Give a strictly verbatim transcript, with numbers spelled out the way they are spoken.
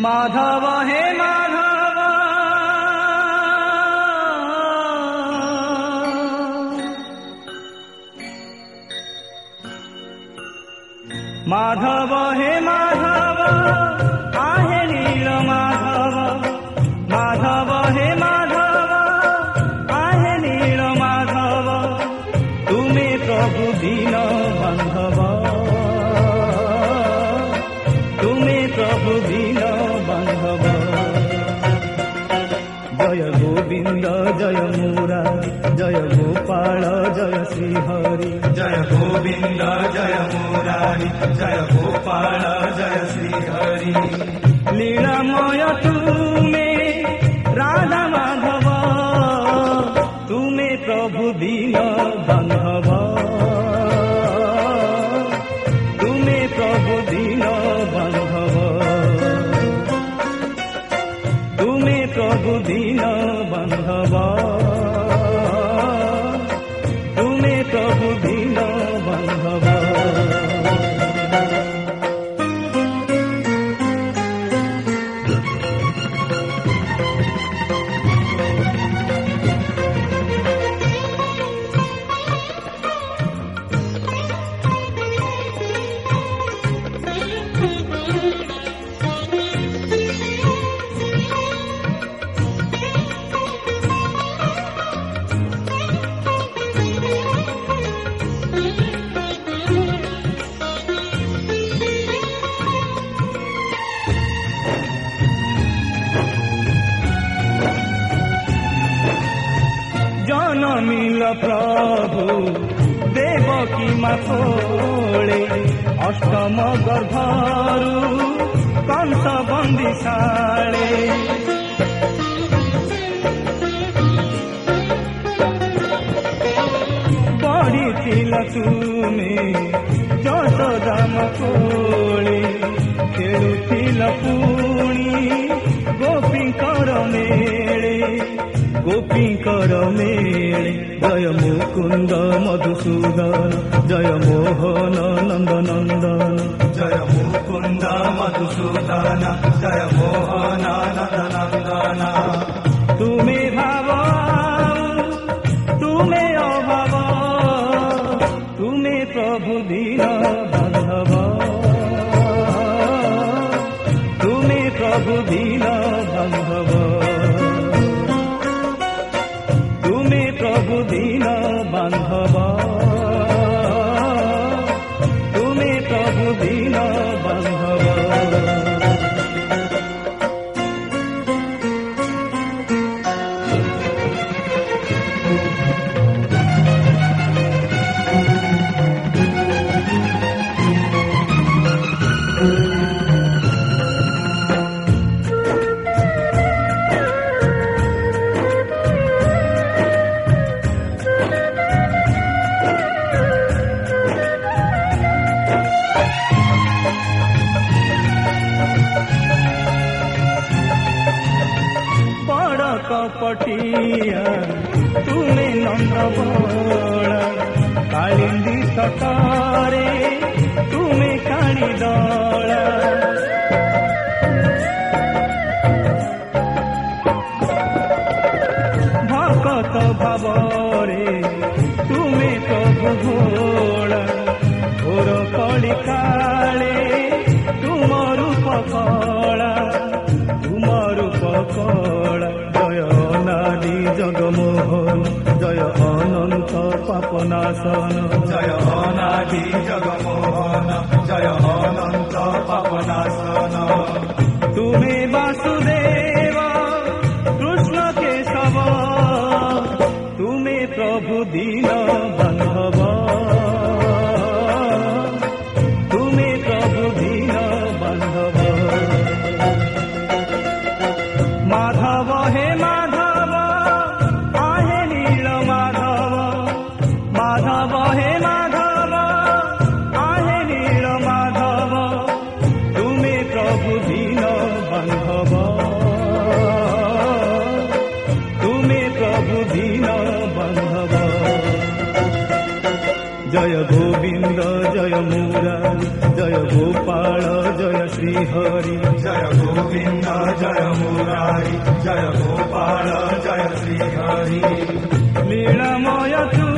माधव हे माधव माधव हे माधव आहे नील माधव माधव हे माधव आहे नील माधव तुम्हें प्रभु दीन बांधव तुम्हें प्रभु दीन बांधव जय गोविंद जय मुरा जय गोपाल जय श्रीहरि जय गोविंद जय मुरारी जय गोपाल जय श्रीहरि लीलामय तुम्हें राधा माधव तुम्हें प्रभु दीन बांधव तुम्हें प्रभु दीन बांधव तुम्हें प्रभु दीन बांधव तुम्हें प्रभु दीन बांधव जनमिल प्रभु देवकी माथोले अष्टम गर्भरू कंस बंदिशाले पढ़िथिल तुमे यशोदाम कोले खेलुथिल पुणी गोपीकर मेले गोपीकर मेले जय मुकुंद मधुसूदन जय मोहन नंद नंदन जय मुकुंद मधुसूदन जय मोहन नंद नंदन तुम्हें भाव तुम्हें अभाव तुम्हें प्रभु दीन बांधव तुम्हें प्रभु दीन बांधव तुम्हें प्रभु दीन बांधव तुम्हें प्रभु दीन बांधव कपटिया तुम्हें नंद बड़ा कालिंदी तटारे तुम्हें काली दौड़ा भक्त भावरे तुम्हें प्रभु घोड़ा घोर कली काले तुम रूप कला तुम रूप कला जय अनादि जगमोहन जय अनंत पापनाशन जय अनादि जगमोहन जय अनंत पापनाशन तुम्हें वासुदेव कृष्ण केशव तुम्हें प्रभु दीन बांधव तुम्हें प्रभु दीन बांधव माधव हे माधव आहे नील माधव माधव हे माधव आहे नील माधव तुम्हें प्रभु दीन बांधव तुम्हें प्रभु दीन बांधव जय गोविंद जय मुरारी जय गोपाल जय श्री श्रीहरि जय गोविन्द जय मुरारी जय गोपाल जय श्रीहरि लीलामय तू